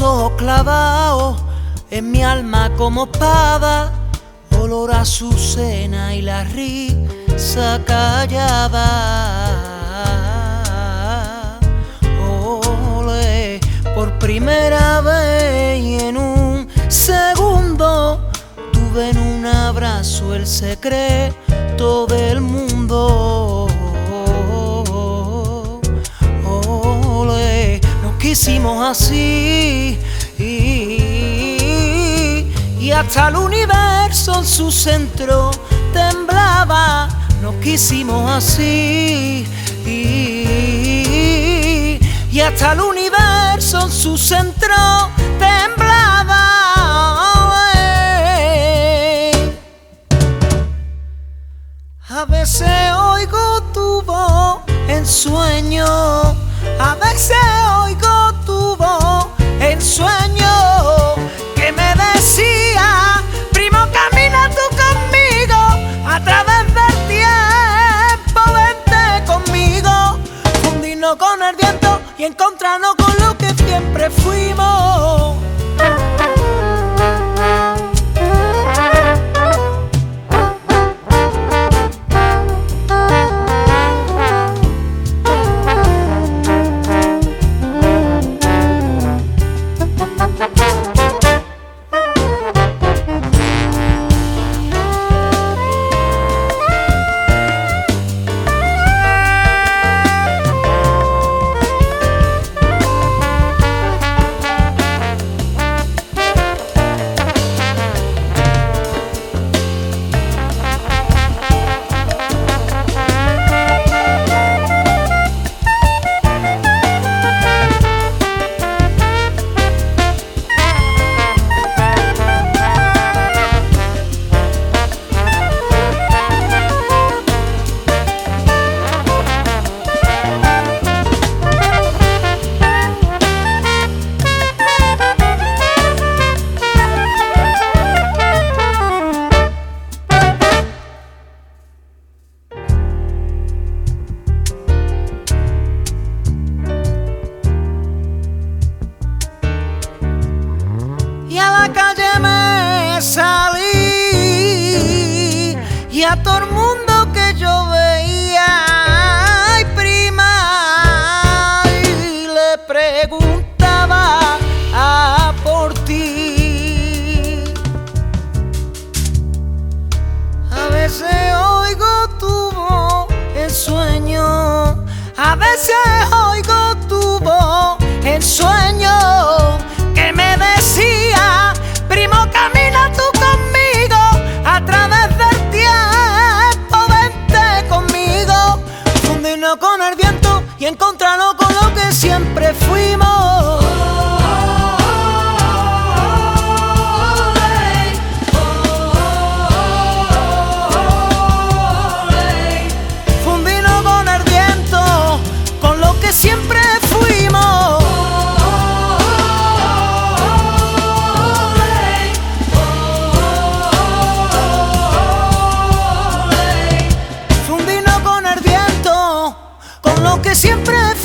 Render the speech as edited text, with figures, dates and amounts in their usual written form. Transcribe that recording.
ojos clavados en mi alma como espada, olor a azucena y la risa callada. Ole, por primera vez y en un segundo tuve en un abrazo el secreto del mundo. Ole, nos quisimos así y hasta el universo en su centro temblaba. Nos quisimos así y hasta el universo en su centro temblaba. A veces oigo tu voz en sueño, a veces oigo tu voz en sueño, que me decía: primo, camina tú conmigo, a través del tiempo vente conmigo, fundirnos con el viento y encontrarnos con lo que siempre fuimos. Y a la calle me salí y a todo el mundo que yo veía, ay prima, y le preguntaba por ti. A veces oigo tu voz en sueño, a veces oigo tu voz en sueño, que me decía: primo, camina tú conmigo, a través del tiempo vente conmigo, fundirnos con el viento y encontrarnos con lo que siempre fuimos. Fundirnos con el viento, con lo que siempre fuimos. Con lo que siempre